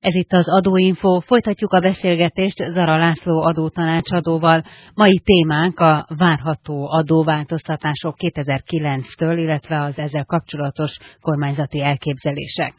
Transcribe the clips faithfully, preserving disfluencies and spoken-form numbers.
Ez itt az Adóinfo, folytatjuk a beszélgetést Zara László adótanácsadóval. Mai témánk a várható adóváltoztatások kétezer-kilenctől, illetve az ezzel kapcsolatos kormányzati elképzelések.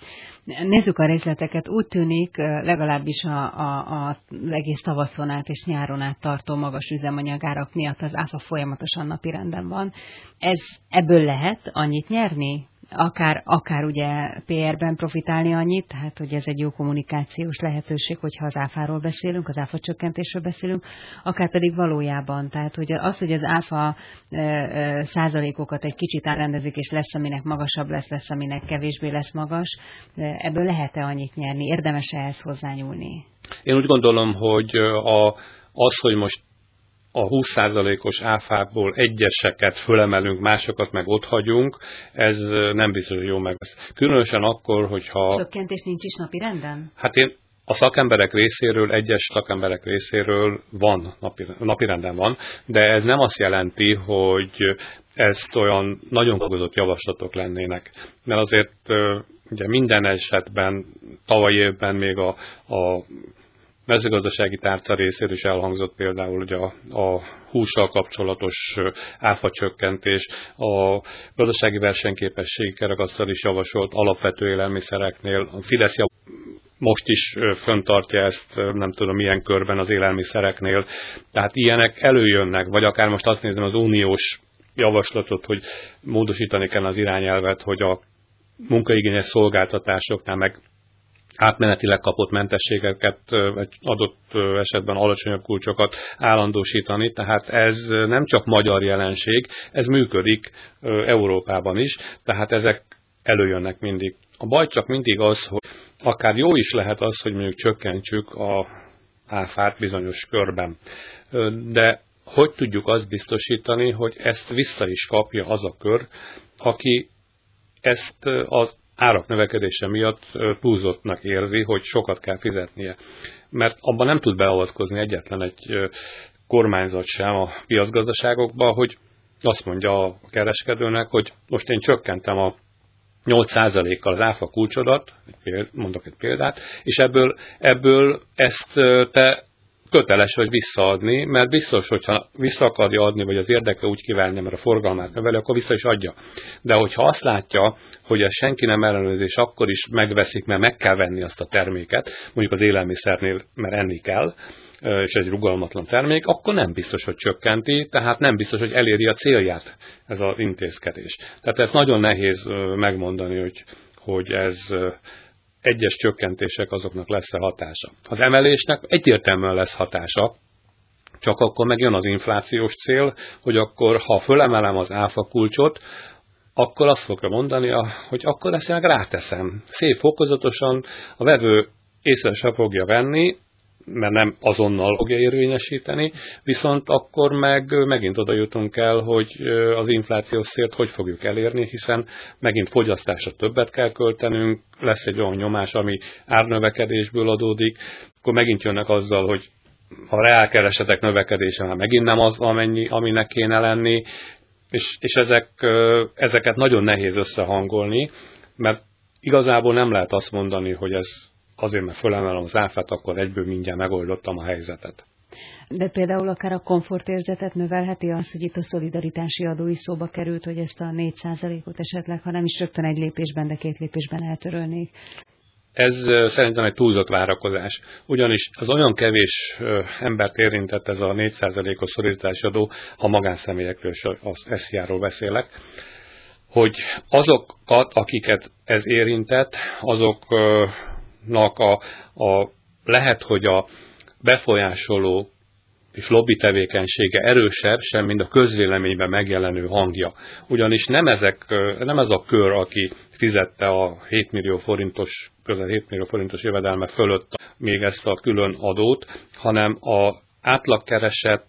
Nézzük a részleteket. Úgy tűnik, legalábbis a, a, a egész tavaszon át és nyáron át tartó magas üzemanyagárak miatt az áfa folyamatosan napirenden van. Ez, ebből lehet annyit nyerni? Akár, akár ugye pé er-ben profitálni annyit, tehát hogy ez egy jó kommunikációs lehetőség, hogyha az áfáról beszélünk, az áfa csökkentésről beszélünk, akár pedig valójában, tehát hogy az, hogy az áfa ö, ö, százalékokat egy kicsit átrendezik, és lesz, aminek magasabb lesz, lesz, aminek kevésbé lesz magas, ebből lehet-e annyit nyerni, érdemes-e ehhez hozzányúlni? Én úgy gondolom, hogy a, az, hogy most a húsz százalékos áfából egyeseket fölemelünk, másokat meg ott hagyunk, ez nem biztos, hogy jó meg. Különösen akkor, hogyha... Csökkentés nincs is napirenden? Hát én a szakemberek részéről, egyes szakemberek részéről van, napi, napirenden van, de ez nem azt jelenti, hogy ezt olyan nagyon dolgozott javaslatok lennének. Mert azért ugye minden esetben, tavalyi évben még a, a mezőgazdasági tárca részéről is elhangzott például hogy a, a hússal kapcsolatos áfacsökkentés, a gazdasági versenyképesség kerekasztal is javasolt alapvető élelmiszereknél. A Fidesz most is föntartja ezt, nem tudom milyen körben az élelmiszereknél. Tehát ilyenek előjönnek, vagy akár most azt nézem az uniós javaslatot, hogy módosítani kell az irányelvet, hogy a munkaigényes szolgáltatásoknál meg átmenetileg kapott mentességeket, vagy adott esetben alacsonyabb kulcsokat állandósítani. Tehát ez nem csak magyar jelenség, ez működik Európában is, tehát ezek előjönnek mindig. A baj csak mindig az, hogy akár jó is lehet az, hogy mondjuk csökkentsük a áfát bizonyos körben. De hogy tudjuk azt biztosítani, hogy ezt vissza is kapja az a kör, aki ezt az árak növekedése miatt túlzottnak érzi, hogy sokat kell fizetnie. Mert abban nem tud beavatkozni egyetlen egy kormányzat sem a piacgazdaságokba, hogy azt mondja a kereskedőnek, hogy most én csökkentem a nyolc százalékkal az áfa kulcsodat, mondok egy példát, és ebből, ebből ezt te köteles vagy visszaadni, mert biztos, hogyha vissza akarja adni, vagy az érdeke úgy kívánja, mert a forgalmát növeli, akkor vissza is adja. De hogyha azt látja, hogy ez senki nem ellenőrzés, akkor is megveszik, mert meg kell venni azt a terméket, mondjuk az élelmiszernél, mert enni kell, és egy rugalmatlan termék, akkor nem biztos, hogy csökkenti, tehát nem biztos, hogy eléri a célját ez az intézkedés. Tehát ez nagyon nehéz megmondani, hogy, hogy ez egyes csökkentések azoknak lesz-e hatása. Az emelésnek egyértelműen lesz hatása, csak akkor megjön az inflációs cél, hogy akkor, ha fölemelem az áfa kulcsot, akkor azt fogja mondani, hogy akkor ezt meg ráteszem. Szép fokozatosan a vevő észre se fogja venni, mert nem azonnal fogja érvényesíteni, viszont akkor meg megint oda jutunk el, hogy az inflációs célt hogy fogjuk elérni, hiszen megint fogyasztásra többet kell költenünk, lesz egy olyan nyomás, ami árnövekedésből adódik, akkor megint jönnek azzal, hogy a reálkeresetek növekedése már megint nem az, amennyi, aminek kéne lenni, és, és ezek, ezeket nagyon nehéz összehangolni, mert igazából nem lehet azt mondani, hogy ez azért, mert fölemelem az áfát, akkor egyből mindjárt megoldottam a helyzetet. De például akár a komfortérzetet növelheti az, hogy itt a szolidaritási adó is szóba került, hogy ezt a négy százalékot esetleg, ha nem is rögtön egy lépésben, de két lépésben eltörölnék. Ez szerintem egy túlzott várakozás. Ugyanis az olyan kevés embert érintett ez a négy százalékos szolidaritási adó, ha magánszemélyekről és az es zé á-ról beszélek, hogy azokat, akiket ez érintett, azok A, a, lehet, hogy a befolyásoló és lobby tevékenysége erősebb sem, mint a közvéleményben megjelenő hangja. Ugyanis nem, ezek, nem ez a kör, aki fizette a hét millió forintos, közel hét millió forintos jövedelme fölött még ezt a külön adót, hanem az átlagkereset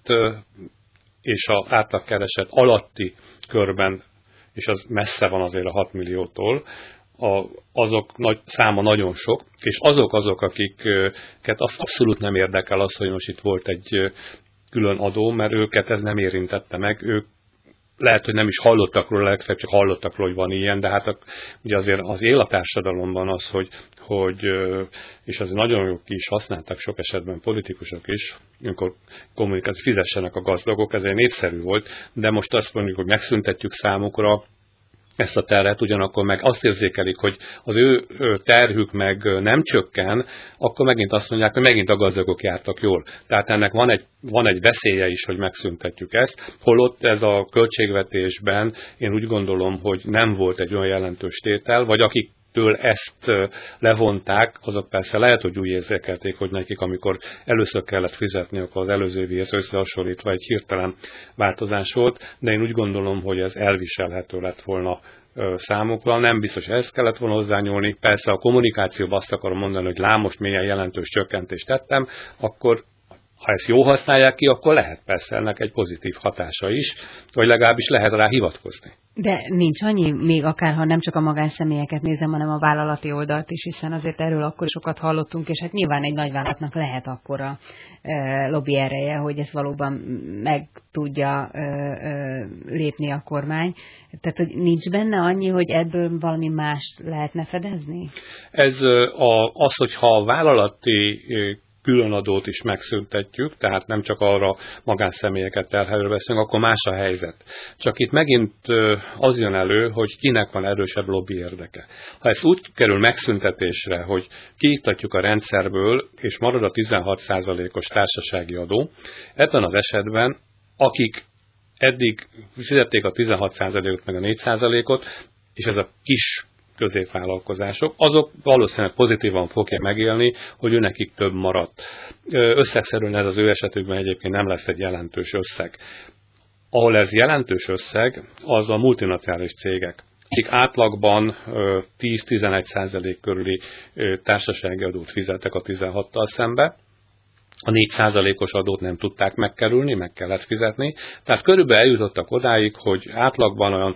és az átlagkereset alatti körben, és az messze van azért a hat milliótól, A, azok nagy, száma nagyon sok, és azok azok, akiket azt abszolút nem érdekel az, hogy most itt volt egy külön adó, mert őket ez nem érintette meg, ők lehet, hogy nem is hallottak róla, legfeljebb csak hallottak róla, hogy van ilyen, de hát a, ugye azért az él a társadalomban az, hogy, hogy és azért nagyon jók ki is használták sok esetben politikusok is, amikor kommunikát fizessenek a gazdagok, ez egy népszerű volt, de most azt mondjuk, hogy megszüntetjük számukra ezt a terhet, ugyanakkor meg azt érzékelik, hogy az ő terhük meg nem csökken, akkor megint azt mondják, hogy megint a gazdagok jártak jól. Tehát ennek van egy, van egy veszélye is, hogy megszüntetjük ezt, holott ez a költségvetésben én úgy gondolom, hogy nem volt egy olyan jelentős tétel, vagy akik től ezt levonták, azok persze lehet, hogy úgy érzékelték, hogy nekik, amikor először kellett fizetni, akkor az előző évihez összehasonlítva egy hirtelen változás volt, de én úgy gondolom, hogy ez elviselhető lett volna számukra. Nem biztos, hogy ezt kellett volna hozzányúlni. Persze a kommunikációban azt akarom mondani, hogy lám, most milyen jelentős csökkentést tettem, akkor ha ezt jó használják ki, akkor lehet persze ennek egy pozitív hatása is, vagy legalábbis lehet rá hivatkozni. De nincs annyi, még akár ha nem csak a magánszemélyeket nézem, hanem a vállalati oldalt is, hiszen azért erről akkor sokat hallottunk, és hát nyilván egy nagyvállalatnak lehet akkora e, lobby ereje, hogy ezt valóban meg tudja e, e, lépni a kormány. Tehát, hogy nincs benne annyi, hogy ebből valami mást lehetne fedezni? Ez a, az, hogyha a vállalati különadót is megszüntetjük, tehát nem csak arra magánszemélyeket terhelőre veszünk, akkor más a helyzet. Csak itt megint az jön elő, hogy kinek van erősebb lobby érdeke. Ha ez úgy kerül megszüntetésre, hogy kiiktatjuk a rendszerből, és marad a tizenhat százalékos társasági adó, ebben az esetben, akik eddig fizették a tizenhat százalékot meg a négy százalékot, és ez a kis középvállalkozások, azok valószínűleg pozitívan fogják megélni, hogy őnekik több maradt. Összegszerűen ez az ő esetükben egyébként nem lesz egy jelentős összeg. Ahol ez jelentős összeg, az a multinacionális cégek, akik átlagban tíz-tizenegy százalék körüli társasági adót fizettek a tizenhattal szembe, a négy százalékos adót nem tudták megkerülni, meg kellett fizetni, tehát körülbelül eljutottak odáig, hogy átlagban olyan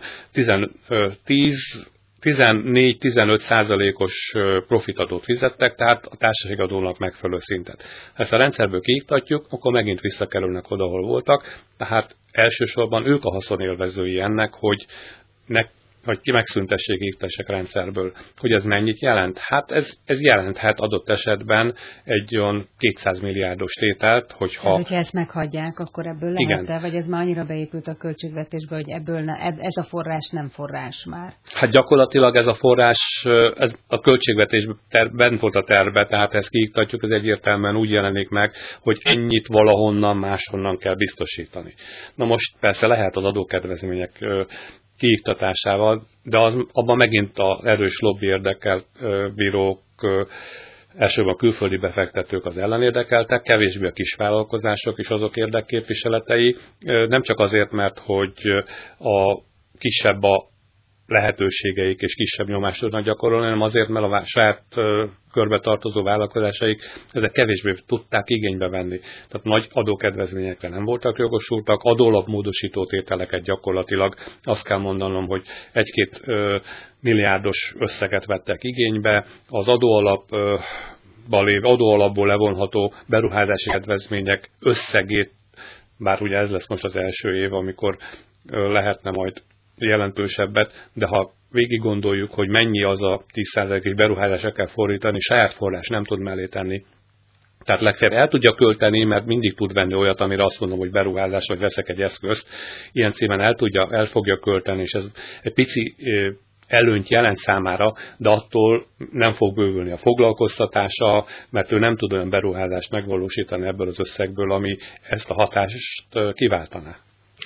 tíz tizennégy-tizenöt százalékos profitadót fizettek, tehát a társasági adónak megfelelő szintet. Ha ezt a rendszerből kiiktatjuk, akkor megint visszakerülnek oda, ahol voltak, tehát elsősorban ők a haszonélvezői ennek, hogy ne, hogy ki megszüntessék, iktessek rendszerből. Hogy ez mennyit jelent? Hát ez, ez jelenthet adott esetben egy olyan kétszáz milliárdos tételt, hogyha... Hát, hogyha ezt meghagyják, akkor ebből lehet-e? Vagy ez már annyira beépült a költségvetésbe, hogy ebből ne, ez a forrás nem forrás már? Hát gyakorlatilag ez a forrás, ez a költségvetésben bent volt a terve, tehát ezt kiiktatjuk, ez egyértelműen úgy jelenik meg, hogy ennyit valahonnan, máshonnan kell biztosítani. Na most persze lehet az adókedvezmények kiiktatásával, de az, abban megint az erős lobby érdekelt bírók, elsőbb a külföldi befektetők az ellenérdekeltek, kevésbé a kisvállalkozások és azok érdekképviseletei, nem csak azért, mert hogy a kisebb a lehetőségeik és kisebb nyomást tudnak gyakorolni, hanem azért, mert a saját körbe tartozó vállalkozásaik ezek kevésbé tudták igénybe venni. Tehát nagy adókedvezményekre nem voltak jogosultak, adólapmódosító tételeket gyakorlatilag azt kell mondanom, hogy egy-két milliárdos összeget vettek igénybe, az adóalap adóalapból levonható beruházási kedvezmények összegét, bár ugye ez lesz most az első év, amikor lehetne majd jelentősebbet, de ha végig gondoljuk, hogy mennyi az a tíz százalékos beruházásra kell fordítani, saját forrás nem tud mellé tenni. Tehát legfeljebb el tudja költeni, mert mindig tud venni olyat, amire azt mondom, hogy beruházás, vagy veszek egy eszközt. Ilyen címen el, tudja, el fogja költeni, és ez egy pici előnyt jelent számára, de attól nem fog bővülni a foglalkoztatása, mert ő nem tud olyan beruházást megvalósítani ebből az összegből, ami ezt a hatást kiváltaná.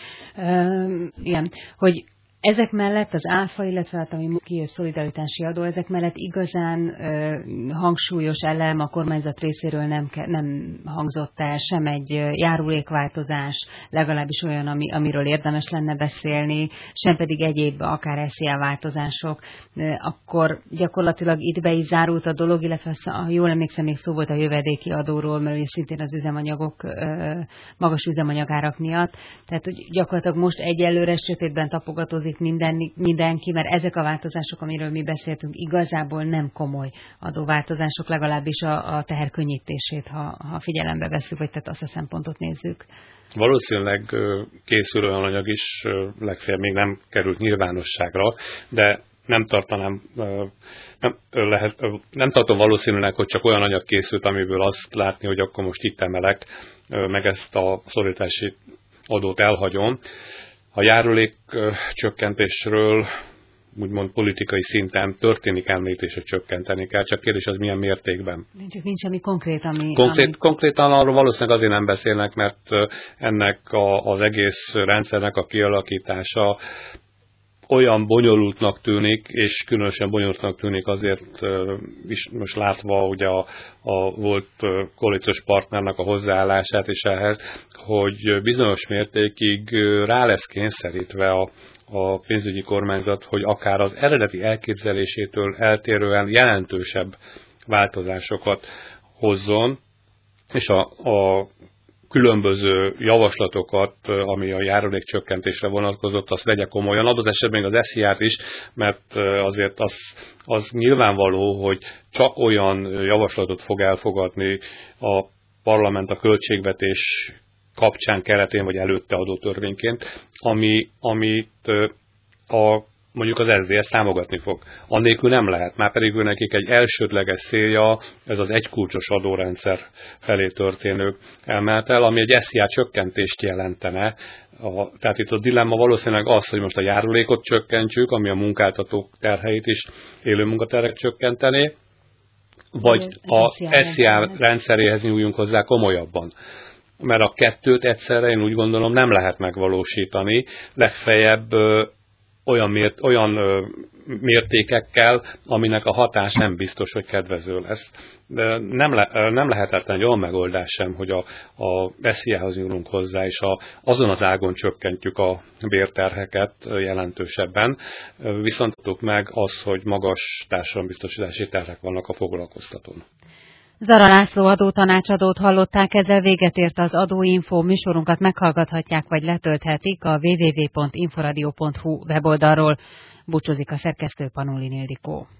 Uh, igen, hogy ezek mellett az áfa, illetve hát ami kijött szolidaritási adó, ezek mellett igazán ö, hangsúlyos elem a kormányzat részéről nem, nem hangzott el sem egy járulékváltozás, legalábbis olyan, ami, amiről érdemes lenne beszélni, sem pedig egyéb akár es zé á változások. Akkor gyakorlatilag itt be is zárult a dolog, illetve ha jól emlékszem, még szó volt a jövedéki adóról, mert ugye szintén az üzemanyagok ö, magas üzemanyagárak miatt. Tehát hogy gyakorlatilag most egyelőre sötétben tapogatózik tartozik minden, mindenki, mert ezek a változások, amiről mi beszéltünk, igazából nem komoly adóváltozások, legalábbis a, a teher könnyítését, ha, ha figyelembe vesszük, vagy tehát azt a szempontot nézzük. Valószínűleg készül olyan anyag is, legfeljebb még nem került nyilvánosságra, de nem tartanám, nem, lehet, nem tartom valószínűleg, hogy csak olyan anyag készült, amiből azt látni, hogy akkor most itt emelek, meg ezt a szorítási adót elhagyom. A járulék csökkentésről úgymond politikai szinten történik említés, hogy csökkenteni kell, csak kérdés az milyen mértékben. Nincs, nincs semmi konkrét, ami... Konkrét, ami... Konkrétan arról valószínűleg azért nem beszélnek, mert ennek a, az egész rendszernek a kialakítása olyan bonyolultnak tűnik, és különösen bonyolultnak tűnik azért is most látva ugye a, a volt koalíciós partnernek a hozzáállását is ehhez, hogy bizonyos mértékig rá lesz kényszerítve a, a pénzügyi kormányzat, hogy akár az eredeti elképzelésétől eltérően jelentősebb változásokat hozzon, és a, a különböző javaslatokat, ami a járulékcsökkentésre vonatkozott, azt vegye komolyan, adott esetben az es zé er-t is, mert azért az, az nyilvánvaló, hogy csak olyan javaslatot fog elfogadni a parlament a költségvetés kapcsán, keretén vagy előtte adó törvényként, ami, amit a mondjuk az es zé er támogatni fog. Annélkül nem lehet, már pedig ő nekik egy elsődleges célja, ez az egykulcsos adórendszer felé történő emeltel, ami egy es zé er csökkentést jelentene. A, tehát itt a dilemma valószínűleg az, hogy most a járulékot csökkentsük, ami a munkáltatók terheit is, élő munkaterhek csökkentené, vagy az es zé er rendszeréhez nyúljunk hozzá komolyabban. Mert a kettőt egyszerre én úgy gondolom nem lehet megvalósítani, legfeljebb olyan, mért, olyan ö, mértékekkel, aminek a hatás nem biztos, hogy kedvező lesz. De nem, le, nem lehetetlen egy olyan megoldás sem, hogy a, a es zé er-hoz nyúlunk hozzá, és a, azon az ágon csökkentjük a bérterheket jelentősebben. Viszont tudjuk meg az, hogy magas társadalombiztosítási terhek vannak a foglalkoztatón. Zara László adótanácsadót hallották, ezzel véget ért az Adóinfo, műsorunkat meghallgathatják vagy letölthetik a double-u double-u double-u pont inforadio pont hu weboldalról. Búcsúzik a szerkesztő, Panulin Ildikó.